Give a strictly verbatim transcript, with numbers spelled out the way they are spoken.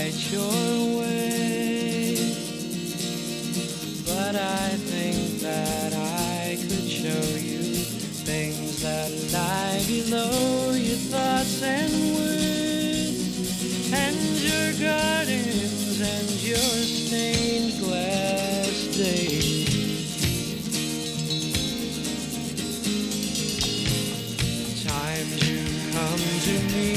right your way. But I think that I could show you things that lie below your thoughts and words, and your gardens and your stained glass days. Times you come to me